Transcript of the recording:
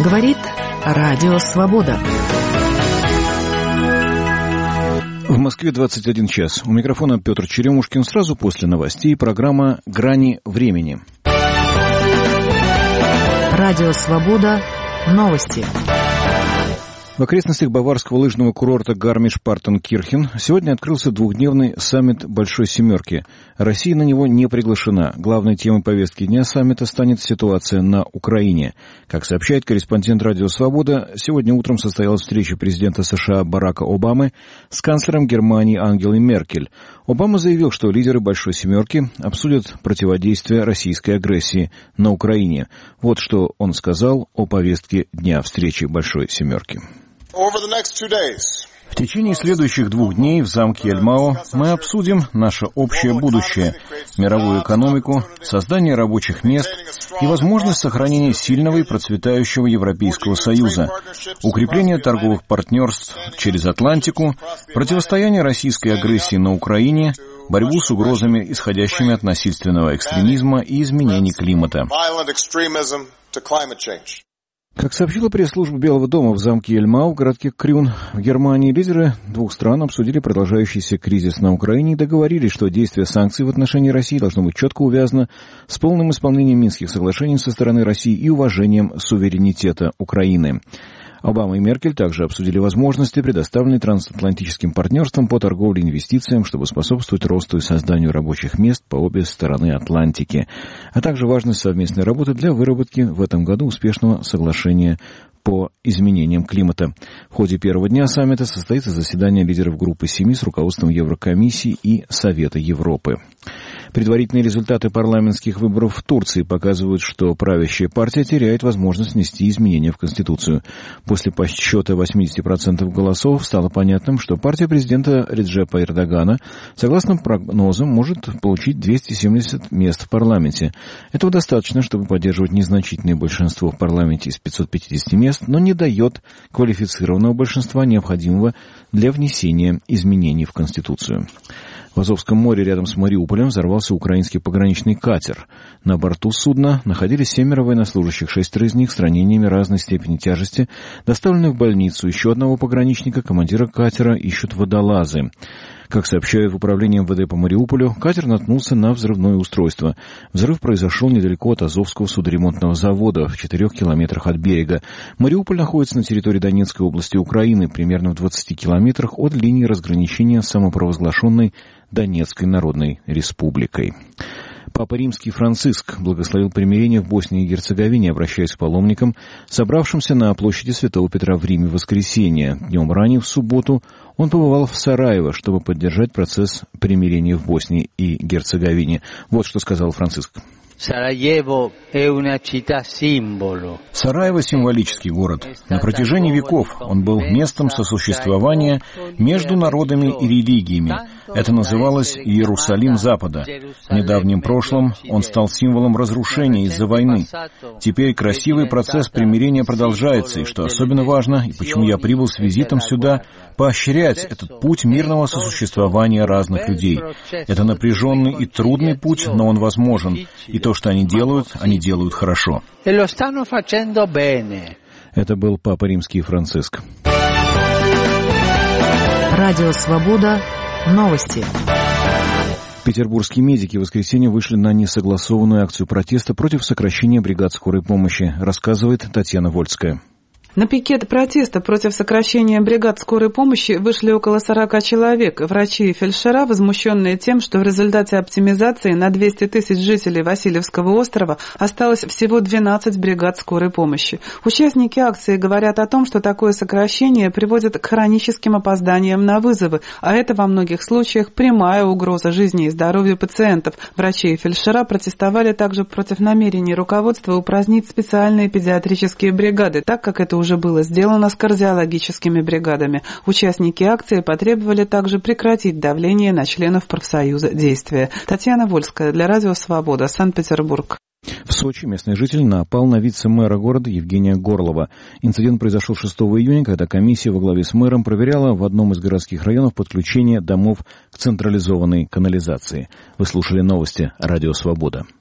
Говорит Радио Свобода. В Москве 21 час. У микрофона Петр Черемушкин. Сразу после новостей программа «Грани времени». Радио Свобода. Новости. В окрестностях баварского лыжного курорта Гармиш-Партенкирхен сегодня открылся двухдневный саммит «Большой семерки». Россия на него не приглашена. Главной темой повестки дня саммита станет ситуация на Украине. Как сообщает корреспондент «Радио Свобода», сегодня утром состоялась встреча президента США Барака Обамы с канцлером Германии Ангелой Меркель. Обама заявил, что лидеры «Большой семерки» обсудят противодействие российской агрессии на Украине. Вот что он сказал о повестке дня встречи «Большой семерки». В течение следующих 2 дней в замке Яльмао мы обсудим наше общее будущее, мировую экономику, создание рабочих мест и возможность сохранения сильного и процветающего Европейского Союза, укрепление торговых партнерств через Атлантику, противостояние российской агрессии на Украине, борьбу с угрозами, исходящими от насильственного экстремизма и изменений климата. Как сообщила пресс-служба Белого дома в замке Яльмао в городке Крюн в Германии, лидеры 2 стран обсудили продолжающийся кризис на Украине и договорились, что действие санкций в отношении России должно быть четко увязано с полным исполнением Минских соглашений со стороны России и уважением суверенитета Украины. Обама и Меркель также обсудили возможности, предоставленные трансатлантическим партнерством по торговле и инвестициям, чтобы способствовать росту и созданию рабочих мест по обе стороны Атлантики, а также важность совместной работы для выработки в этом году успешного соглашения по изменениям климата. В ходе первого дня саммита состоится заседание лидеров группы 7 с руководством Еврокомиссии и Совета Европы. Предварительные результаты парламентских выборов в Турции показывают, что правящая партия теряет возможность внести изменения в Конституцию. После подсчета 80% голосов стало понятным, что партия президента Реджепа Эрдогана, согласно прогнозам, может получить 270 мест в парламенте. Этого достаточно, чтобы поддерживать незначительное большинство в парламенте из 550 мест, но не дает квалифицированного большинства, необходимого для внесения изменений в Конституцию. В Азовском море рядом с Мариуполем взорвался украинский пограничный катер. На борту судна находились 7 военнослужащих, 6 из них с ранениями разной степени тяжести, доставлены в больницу. Еще одного пограничника, командира катера, ищут водолазы. Как сообщают в управлении МВД по Мариуполю, катер наткнулся на взрывное устройство. Взрыв произошел недалеко от Азовского судоремонтного завода, в 4 километрах от берега. Мариуполь находится на территории Донецкой области Украины, примерно в 20 километрах от линии разграничения с самопровозглашенной Донецкой Народной Республикой. Папа Римский Франциск благословил примирение в Боснии и Герцеговине, обращаясь к паломникам, собравшимся на площади Святого Петра в Риме в воскресенье. Днем ранее, в субботу, он побывал в Сараево, чтобы поддержать процесс примирения в Боснии и Герцеговине. Вот что сказал Франциск. Сараево – символический город. На протяжении веков он был местом сосуществования между народами и религиями. Это называлось Иерусалим Запада. В недавнем прошлом он стал символом разрушения из-за войны. Теперь красивый процесс примирения продолжается, и, что особенно важно, и почему я прибыл с визитом сюда, поощрять этот путь мирного сосуществования разных людей. Это напряженный и трудный путь, но он возможен. И то, что они делают хорошо. Это был Папа Римский Франциск. Радио Свобода. Новости. Петербургские медики в воскресенье вышли на несогласованную акцию протеста против сокращения бригад скорой помощи, рассказывает Татьяна Вольская. На пикет протеста против сокращения бригад скорой помощи вышли около 40 человек. Врачи и фельдшера, возмущенные тем, что в результате оптимизации на 200 тысяч жителей Васильевского острова осталось всего 12 бригад скорой помощи. Участники акции говорят о том, что такое сокращение приводит к хроническим опозданиям на вызовы, а это во многих случаях прямая угроза жизни и здоровью пациентов. Врачи и фельдшера протестовали также против намерений руководства упразднить специальные педиатрические бригады, так как это уже было сделано с кардиологическими бригадами. Участники акции потребовали также прекратить давление на членов профсоюза действия. Татьяна Вольская для Радио Свобода, Санкт-Петербург. В Сочи местный житель напал на вице-мэра города Евгения Горлова. Инцидент произошел 6 июня, когда комиссия во главе с мэром проверяла в одном из городских районов подключение домов к централизованной канализации. Вы слушали новости Радио Свобода.